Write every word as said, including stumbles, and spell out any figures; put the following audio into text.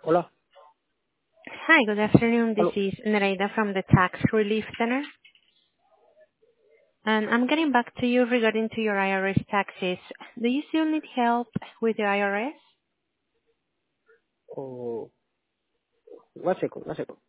Hola. Hi, good afternoon. This Aló. is Nereida from the Tax Relief Center, and I'm getting back to you regarding to your I R S taxes. Do you still need help with your I R S? Oh, one second, one second.